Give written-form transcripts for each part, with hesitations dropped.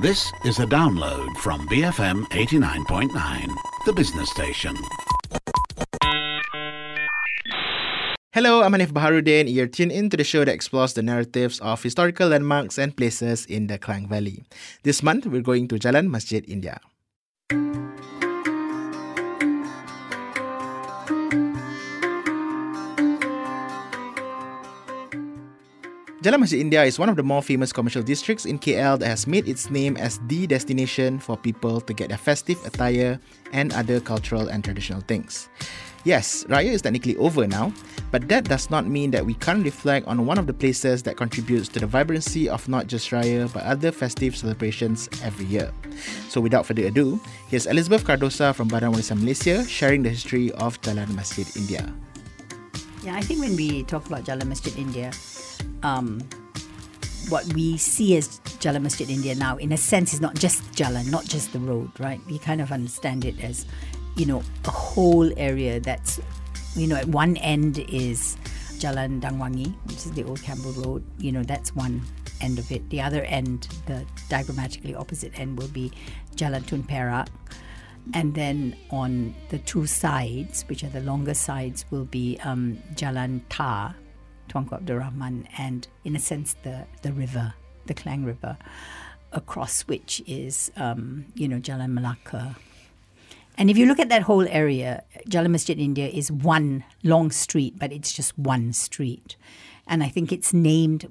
This is a download from BFM 89.9, the business station. Hello, I'm Hanif Baharudin. You're tuned in to the show that explores the narratives of historical landmarks and places in the Klang Valley. This month, we're going to Jalan Masjid India. Jalan Masjid India is one of the more famous commercial districts in KL that has made its name as the destination for people to get their festive attire and other cultural and traditional things. Yes, Raya is technically over now, but that does not mean that we can't reflect on one of the places that contributes to the vibrancy of not just Raya but other festive celebrations every year. So without further ado, here's Elizabeth Cardosa from Badan Warisan Malaysia sharing the history of Jalan Masjid India. Yeah, I think when we talk about Jalan Masjid India, what we see as Jalan Masjid India now, in a sense, is not just Jalan, not just the road, right? We kind of understand it as, a whole area that's, at one end is Jalan Dangwangi, which is the old Campbell Road. That's one end of it. The other end, the diagrammatically opposite end, will be Jalan Tun Perak. And then on the two sides, which are the longer sides, will be Jalan Tar, Tuanku Abdul Rahman, and in a sense the river, the Klang River, across which is Jalan Melaka. And if you look at that whole area, Jalan Masjid India is one long street, but it's just one street. And I think it's named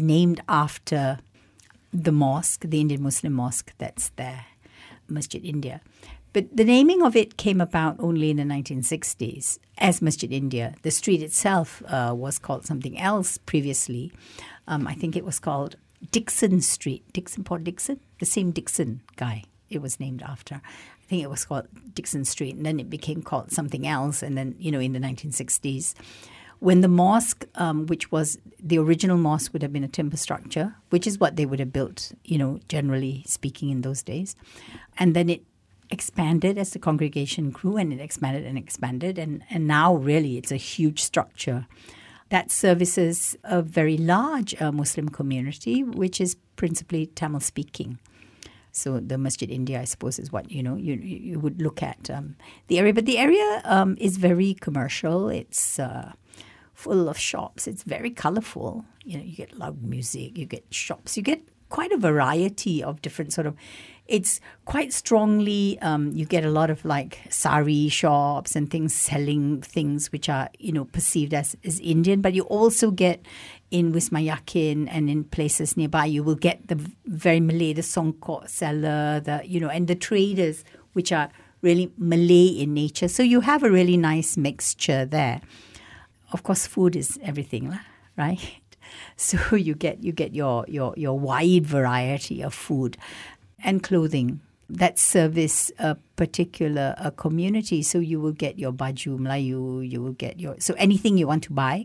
after the mosque, the Indian Muslim mosque that's there, Masjid India. But the naming of it came about only in the 1960s as Masjid India. The street itself was called something else previously. I think it was called Dixon Street. Port Dixon? The same Dixon guy it was named after. I think it was called Dixon Street. And then it became called something else. And then, in the 1960s, when the mosque, which was the original mosque, would have been a timber structure, which is what they would have built, generally speaking in those days. And then it expanded as the congregation grew, and it expanded and expanded, and now really it's a huge structure that services a very large Muslim community, which is principally Tamil speaking. So the Masjid India, I suppose, is what you would look at the area. But the area is very commercial. It's full of shops. It's very colourful. You get loud music, you get shops, you get quite a variety of different sort of. It's quite strongly, you get a lot of like sari shops and things selling things which are, perceived as Indian. But you also get in Wisma Yakin and in places nearby, you will get the very Malay, the songkok seller, and the traders, which are really Malay in nature. So you have a really nice mixture there. Of course, food is everything, right? So you get your wide variety of food and clothing that service a particular community. So you will get your baju Melayu, you will get so anything you want to buy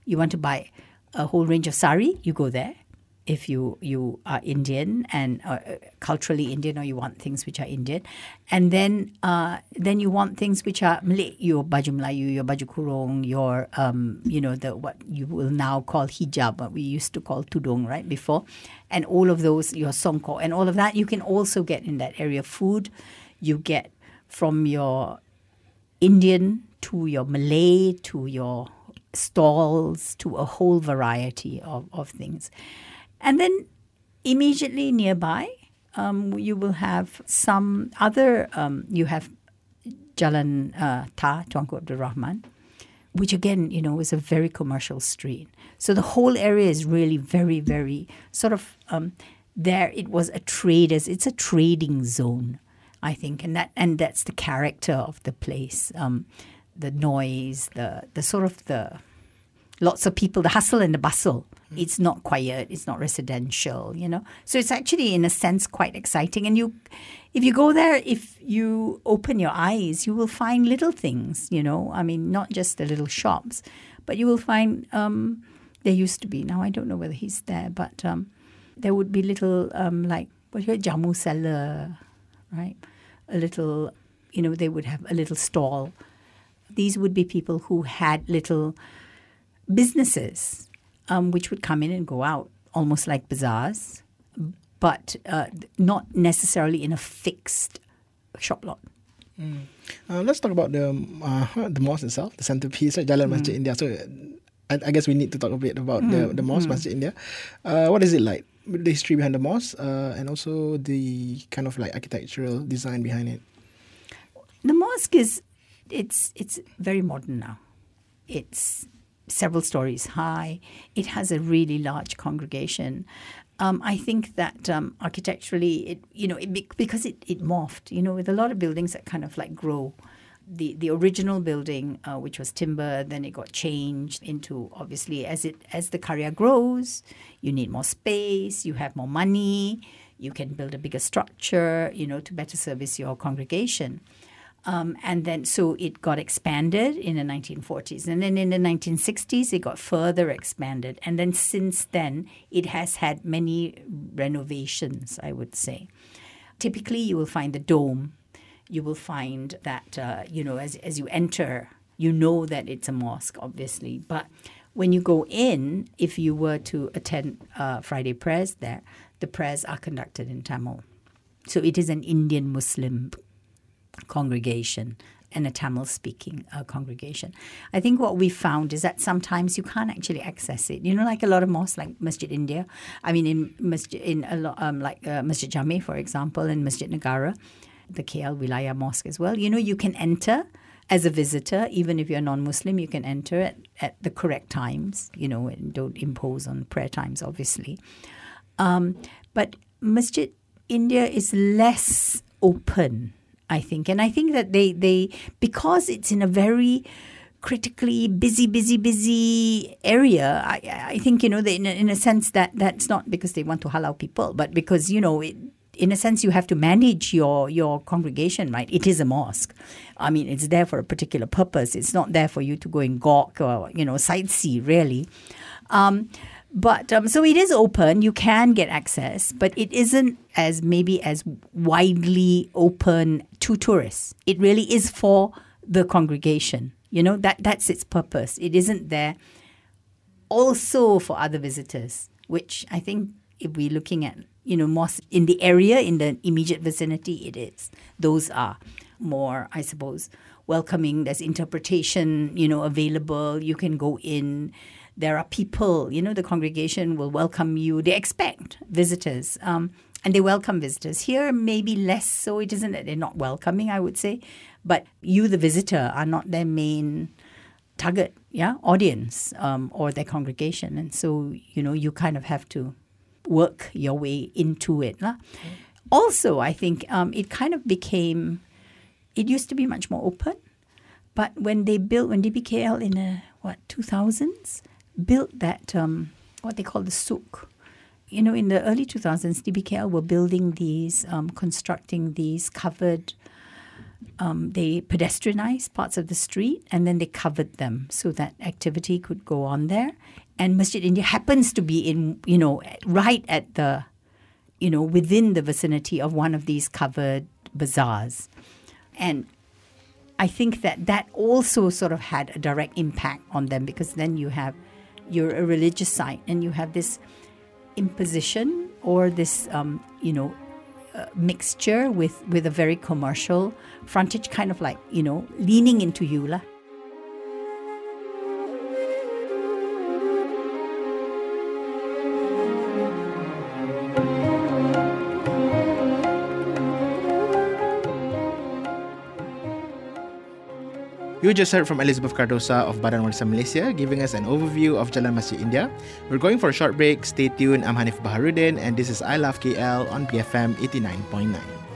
a whole range of sari, you go there. If you are Indian and culturally Indian, or you want things which are Indian, and then you want things which are Malay, your baju Melayu, your baju kurung, your what you will now call hijab, what we used to call tudung, right, before, and all of those, your songkok and all of that, you can also get in that area. Food you get from your Indian to your Malay to your stalls to a whole variety of things. And then immediately nearby, you will have some other, you have Jalan Tuanku Abdul Rahman, which again, is a very commercial street. So the whole area is really very, very sort of, there it was it's a trading zone, I think. And that's the character of the place, the noise, the sort of the lots of people, the hustle and the bustle. It's not quiet. It's not residential, So it's actually, in a sense, quite exciting. And if you go there, if you open your eyes, you will find little things, I mean, not just the little shops, but you will find, there used to be, now I don't know whether he's there, but there would be little, jamu seller, right? A little, they would have a little stall. These would be people who had little businesses, which would come in and go out, almost like bazaars. but not necessarily in a fixed shop lot. Let's talk about the mosque itself, the centerpiece, Jalan Masjid India. So I guess we need to talk a bit about the mosque, Masjid India. What is it like? The history behind the mosque and also the kind of like architectural design behind it. The mosque it's very modern now. It's several stories high. It has a really large congregation. I think that architecturally, because it morphed, with a lot of buildings that kind of like grow. The original building, which was timber, then it got changed into, obviously, as the Karya grows, you need more space, you have more money, you can build a bigger structure, to better service your congregation. And then, so it got expanded in the 1940s. And then in the 1960s, it got further expanded. And then since then, it has had many renovations, I would say. Typically, you will find the dome. You will find that, as you enter, that it's a mosque, obviously. But when you go in, if you were to attend Friday prayers there, the prayers are conducted in Tamil. So it is an Indian Muslim congregation and a Tamil-speaking congregation. I think what we found is that sometimes you can't actually access it. Like a lot of mosques, like Masjid India. I mean, Masjid Jami, for example, and Masjid Negara, the KL Wilayah Mosque as well. You can enter as a visitor, even if you're non-Muslim, you can enter at the correct times, and don't impose on prayer times, obviously. But Masjid India is less open, I think. And I think that they because it's in a very critically busy area, I think, in a sense that's not because they want to halal people, but because, in a sense, you have to manage your congregation, right? It is a mosque. I mean, it's there for a particular purpose. It's not there for you to go and gawk or, sightsee, really. But so it is open. You can get access, but it isn't as widely open to tourists. It really is for the congregation. That's its purpose. It isn't there also for other visitors, which I think if we're looking at, mosques in the area, in the immediate vicinity, it is. Those are more, I suppose, welcoming. There's interpretation, available. You can go in. There are people, the congregation will welcome you. They expect visitors, and they welcome visitors. Here, maybe less so. It isn't that they're not welcoming, I would say. But you, the visitor, are not their main target, audience, or their congregation. And so, you kind of have to work your way into it. Also, I think it kind of became, it used to be much more open. But when DBKL in the 2000s, built that, what they call the souk. In the early 2000s, DBKL were building these, constructing these covered, they pedestrianized parts of the street and then they covered them so that activity could go on there. And Masjid India happens to be in, right at the, within the vicinity of one of these covered bazaars. And I think that also sort of had a direct impact on them because then you're a religious site and you have this imposition or this, mixture with a very commercial frontage, kind of like, leaning into you lah. You just heard from Elizabeth Cardosa of Badan Warisan Malaysia giving us an overview of Jalan Masjid India. We're going for a short break. Stay tuned. I'm Hanif Baharuddin and this is I Love KL on BFM 89.9.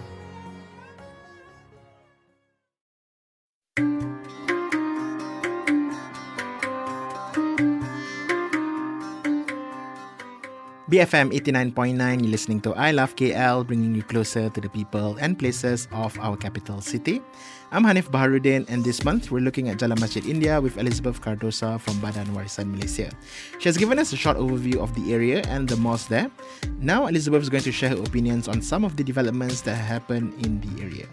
BFM 89.9, you're listening to I Love KL, bringing you closer to the people and places of our capital city. I'm Hanif Baharuddin, and this month we're looking at Jalan Masjid India with Elizabeth Cardosa from Badan Warisan Malaysia. She has given us a short overview of the area and the mosque there. Now Elizabeth is going to share her opinions on some of the developments that happened in the area.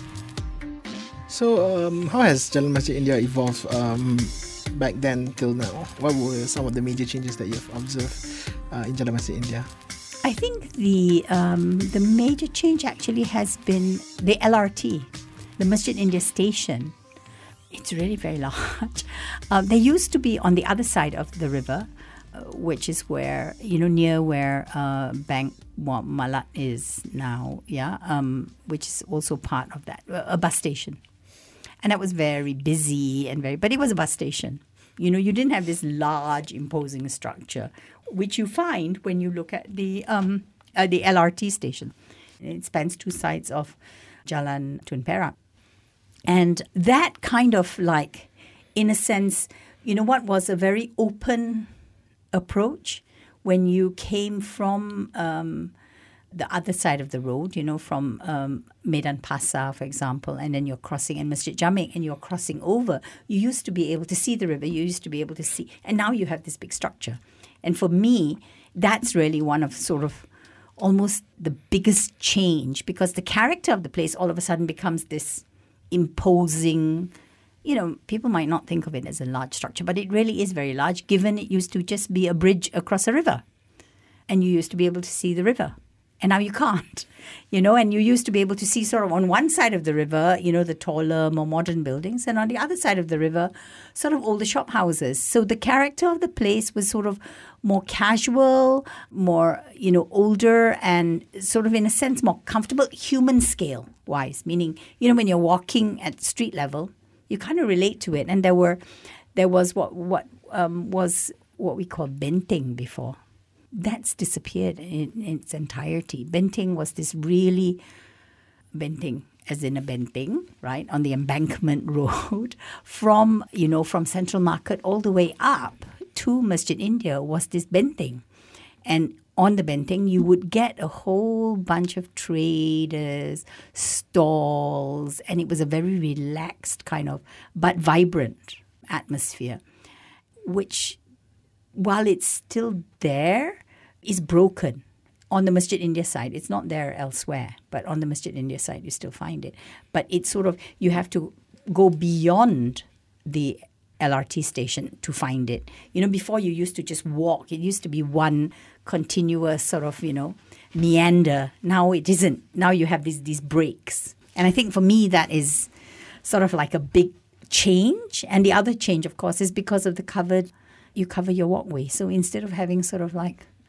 So, how has Jalan Masjid India evolved back then till now? What were some of the major changes that you've observed in Jalan Masjid India? I think the major change actually has been the LRT, the Masjid India station. It's really very large. They used to be on the other side of the river, which is where, near where Bank Malat is now, which is also part of that, a bus station. And that was very busy but it was a bus station. You didn't have this large, imposing structure, which you find when you look at the LRT station. It spans two sides of Jalan Tun Perak. And that kind of in a sense, what was a very open approach when you came from the other side of the road, from Medan Pasar, for example, and then you're crossing in Masjid Jamek and you're crossing over. You used to be able to see the river. You used to be able to see. And now you have this big structure. And for me, that's really one of sort of almost the biggest change, because the character of the place all of a sudden becomes this imposing. People might not think of it as a large structure, but it really is very large, given it used to just be a bridge across a river. And you used to be able to see the river. And now you can't, and you used to be able to see sort of on one side of the river, the taller, more modern buildings, and on the other side of the river, sort of older shop houses. So the character of the place was sort of more casual, more, older, and sort of in a sense more comfortable, human scale wise, meaning, when you're walking at street level, you kind of relate to it. And there was what we call benteng before. That's disappeared in its entirety. Benteng was this really benteng, as in a benteng, right, on the embankment road from Central Market all the way up to Masjid India was this benteng. And on the benteng, you would get a whole bunch of traders, stalls, and it was a very relaxed kind of, but vibrant atmosphere, which, while it's still there, is broken. On the Masjid India side, it's not there elsewhere, but on the Masjid India side, you still find it. But it's sort of, you have to go beyond the LRT station to find it. Before you used to just walk. It used to be one continuous sort of, meander. Now it isn't. Now you have these breaks. And I think for me, that is sort of like a big change. And the other change, of course, is because of you cover your walkway. So instead of having sort of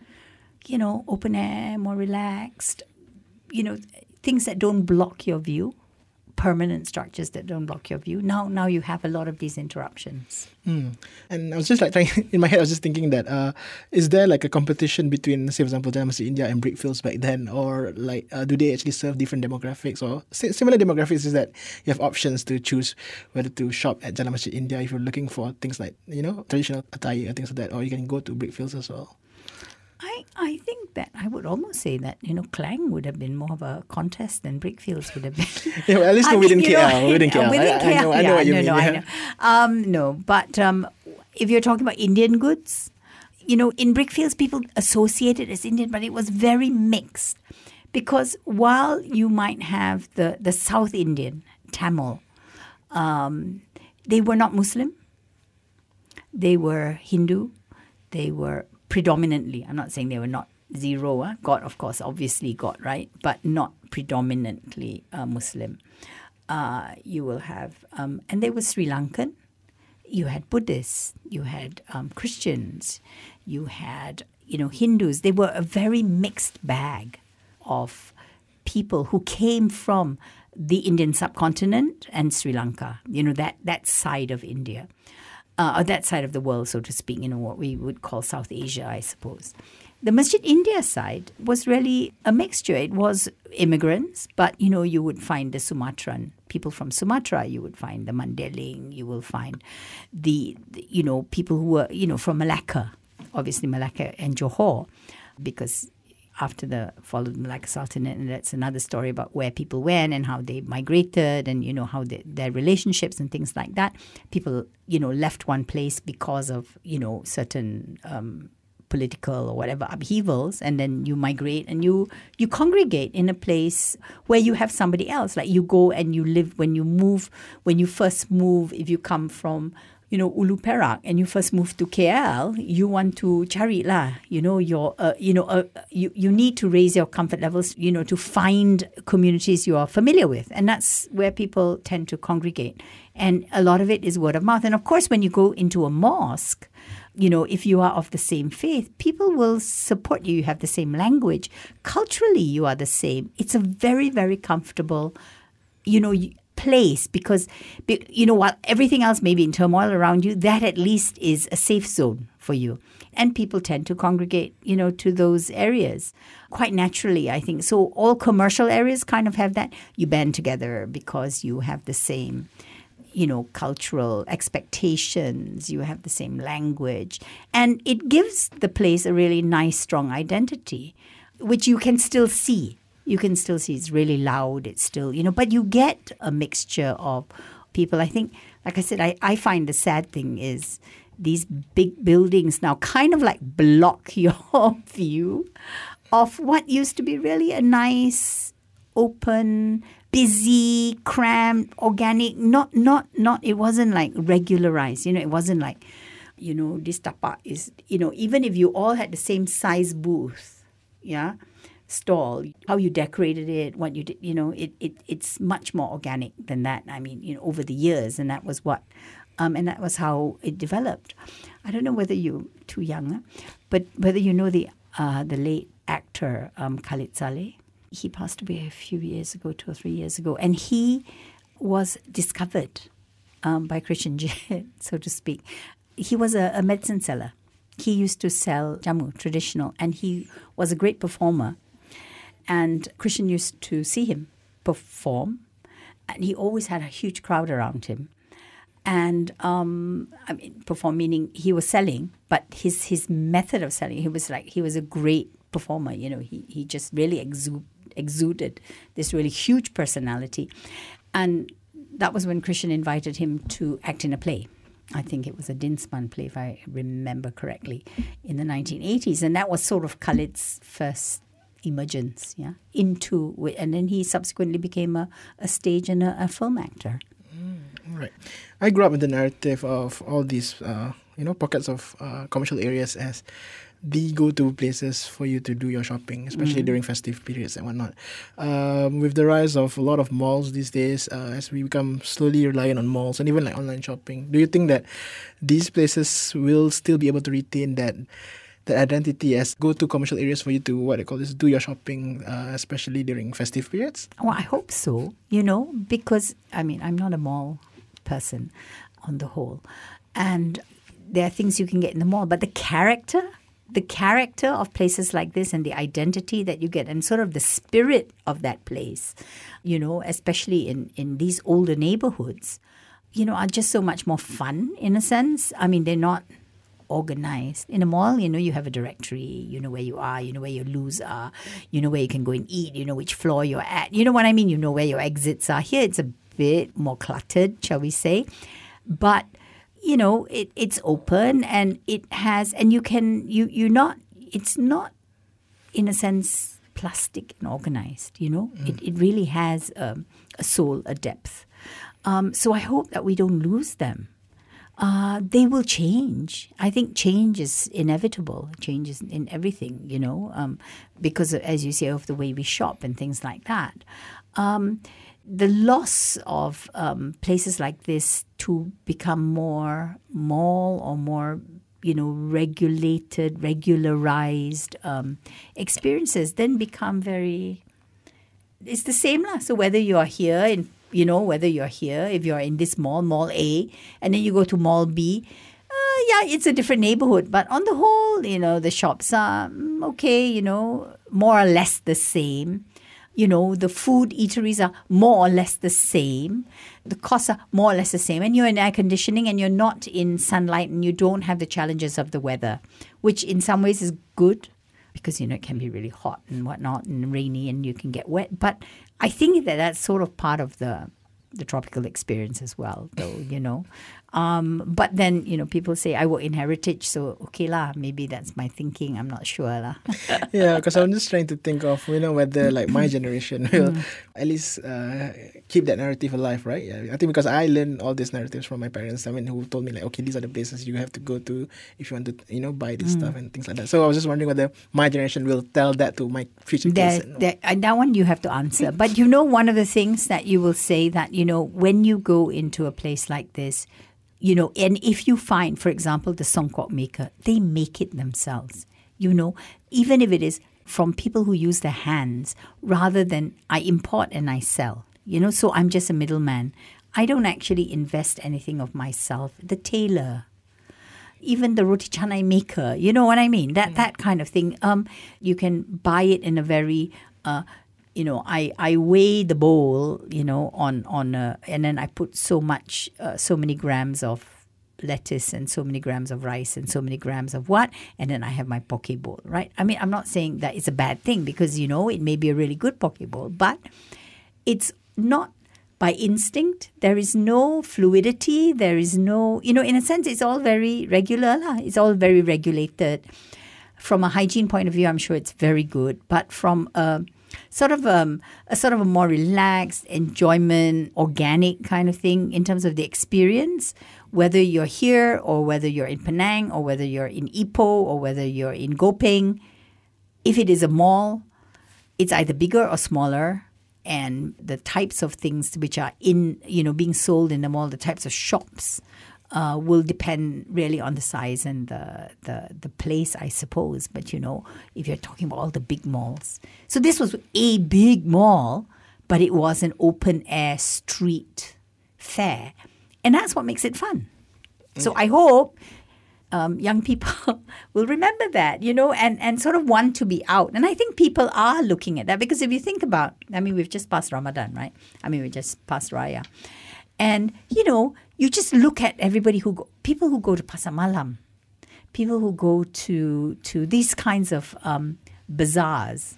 open air, more relaxed, things that don't block your view, permanent structures that don't block your view. Now you have a lot of these interruptions. And I was just in my head, I was just thinking that, is there a competition between, say, for example, Jalan Masjid India and Brickfields back then? Or do they actually serve different demographics? Or similar demographics is that you have options to choose whether to shop at Jalan Masjid India if you're looking for things like, traditional attire, things like that, or you can go to Brickfields as well. I think that I would almost say that, Klang would have been more of a contest than Brickfields would have been. Yeah, well, at least within KL. Within KL. I know what you mean. I know. But if you're talking about Indian goods, in Brickfields, people associate it as Indian, but it was very mixed. Because while you might have the South Indian, Tamil, they were not Muslim. They were Hindu. They were predominantly, I'm not saying they were not zero. God, of course, obviously God, right? But not predominantly Muslim. You will have, and they were Sri Lankan. You had Buddhists. You had Christians. You had, Hindus. They were a very mixed bag of people who came from the Indian subcontinent and Sri Lanka. That side of India. Or that side of the world, so to speak, what we would call South Asia, I suppose. The Masjid India side was really a mixture. It was immigrants, but, you would find the Sumatran, people from Sumatra, you would find the Mandeling, you will find the people who were, from Malacca, obviously Malacca and Johor, because after the fall of the Malacca Sultanate, and that's another story about where people went and how they migrated and, how their relationships and things like that. People, left one place because of, certain political or whatever upheavals, and then you migrate and you congregate in a place where you have somebody else. Like you go and you live when you first move, if you come from, Ulu Perak and you first move to KL, you want to cari lah, you need to raise your comfort levels, to find communities you are familiar with. And that's where people tend to congregate. And a lot of it is word of mouth. And of course, when you go into a mosque, if you are of the same faith, people will support you. You have the same language. Culturally, you are the same. It's a very, very comfortable, place because, while everything else may be in turmoil around you, that at least is a safe zone for you. And people tend to congregate, to those areas quite naturally, I think. So all commercial areas kind of have that. You band together because you have the same cultural expectations, you have the same language. And it gives the place a really nice, strong identity, which you can still see. You can still see it's really loud. It's still, but you get a mixture of people. I think, like I said, I find the sad thing is these big buildings now kind of like block your view of what used to be really a nice, open, busy, cramped, organic, not, it wasn't like regularized, it wasn't like, this tapak is, even if you all had the same size booth, stall, how you decorated it, what you did, it's much more organic than that. I mean, over the years, and that was and that was how it developed. I don't know whether you're too young, but whether you know the late actor, Khalid Saleh. He passed away a few years ago, 2 or 3 years ago, and he was discovered by Christian J, so to speak. He was a medicine seller. He used to sell jamu, traditional, and he was a great performer. And Christian used to see him perform, and he always had a huge crowd around him. And perform meaning he was selling, but his method of selling, he was a great performer. He just really exuded this really huge personality. And that was when Christian invited him to act in a play. I think it was a Dinsman play, if I remember correctly, in the 1980s. And that was sort of Khalid's first emergence, into it. And then he subsequently became a stage and a film actor. Right. I grew up with the narrative of all these, pockets of commercial areas as the go-to places for you to do your shopping, especially during festive periods and whatnot. With the rise of a lot of malls these days, as we become slowly reliant on malls and even like online shopping, do you think that these places will still be able to retain that identity as go-to commercial areas for you to, do your shopping, especially during festive periods? Well, I hope so, because, I'm not a mall person on the whole. And there are things you can get in the mall, but the character of places like this and the identity that you get and sort of the spirit of that place, especially in these older neighborhoods, are just so much more fun in a sense. They're not organized. In a mall, you have a directory, you know where you are, you know where your loos are, you know where you can go and eat, you know which floor you're at. You know what I mean? You know where your exits are. Here it's a bit more cluttered, shall we say. But it's open and it has, and it's not in a sense plastic and organized, It really has a soul, a depth. So I hope that we don't lose them. They will change. I think change is inevitable. Change is in everything, because as you say, of the way we shop and things like that. The loss of places like this to become more mall or more, regularized experiences then become it's the same lah. So whether you are here if you're in this mall A, and then you go to mall B, it's a different neighborhood. But on the whole, the shops are okay, more or less the same. The food eateries are more or less the same. The costs are more or less the same. And you're in air conditioning and you're not in sunlight and you don't have the challenges of the weather, which in some ways is good because, it can be really hot and whatnot and rainy and you can get wet. But I think that's sort of part of the tropical experience as well, though, But then, people say I work in heritage, so okay lah, maybe that's my thinking. I'm not sure lah. Yeah, because I'm just trying to think of, whether like my generation will at least keep that narrative alive, right? Yeah, I think because I learned all these narratives from my parents, who told me like, okay, these are the places you have to go to if you want to, buy this stuff and things like that. So I was just wondering whether my generation will tell that to my future kids. That one you have to answer. But one of the things that you will say that, when you go into a place like this, and if you find, for example, the songkok maker, they make it themselves, even if it is from people who use their hands rather than I import and I sell, so I'm just a middleman. I don't actually invest anything of myself. The tailor, even the roti canai maker, you know what I mean? That kind of thing. You can buy it in a very... I weigh the bowl, and then I put so many grams of lettuce and so many grams of rice and so many grams of what, and then I have my poke bowl, right? I mean, I'm not saying that it's a bad thing because, it may be a really good poke bowl, but it's not by instinct. There is no fluidity. There is no, in a sense, it's all very regular. It's all very regulated. From a hygiene point of view, I'm sure it's very good, but from a sort of a more relaxed enjoyment, organic kind of thing in terms of the experience, whether you're here or whether you're in Penang or whether you're in Ipoh or whether you're in Gopeng. If it is a mall, it's either bigger or smaller, and the types of things which are being sold in the mall, the types of shops will depend really on the size and the place, I suppose. But, if you're talking about all the big malls. So this was a big mall, but it was an open-air street fair. And that's what makes it fun. So I hope young people will remember that, and sort of want to be out. And I think people are looking at that because if you think about, we've just passed Ramadan, right? We just passed Raya. And, you just look at everybody people who go to Pasar Malam, people who go to these kinds of bazaars,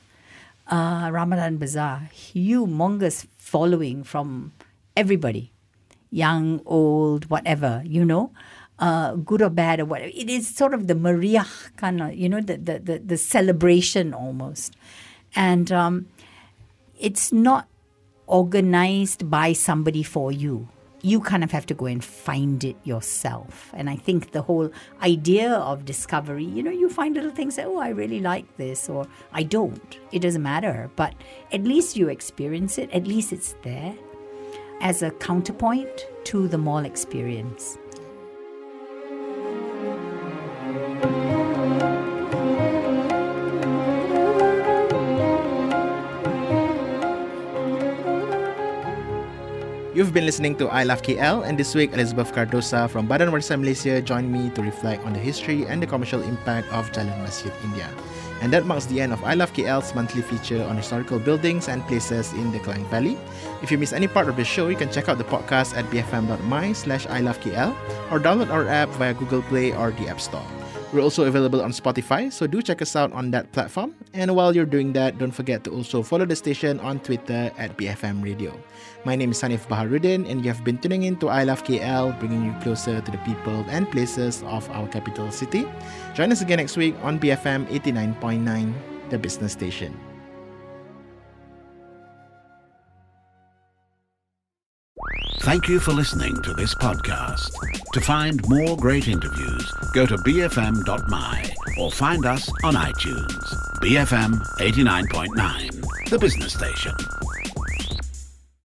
Ramadan bazaar, humongous following from everybody, young, old, whatever, good or bad or whatever. It is sort of the meriah kind of, the celebration almost. And it's not organized by somebody for you. You kind of have to go and find it yourself. And I think the whole idea of discovery, you find little things that, I really like this, or I don't. It doesn't matter. But at least you experience it. At least it's there as a counterpoint to the mall experience. You've been listening to I Love KL, and this week Elizabeth Cardosa from Badan Warisan Malaysia joined me to reflect on the history and the commercial impact of Jalan Masjid India. And that marks the end of I Love KL's monthly feature on historical buildings and places in the Klang Valley. If you miss any part of the show, you can check out the podcast at bfm.my/ilovekl or download our app via Google Play or the App Store. We're also available on Spotify, so do check us out on that platform. And while you're doing that, don't forget to also follow the station on Twitter at BFM Radio. My name is Hanif Baharuddin, and you have been tuning in to I Love KL, bringing you closer to the people and places of our capital city. Join us again next week on BFM 89.9, the business station. Thank you for listening to this podcast. To find more great interviews, go to bfm.my or find us on iTunes. BFM 89.9, the business station.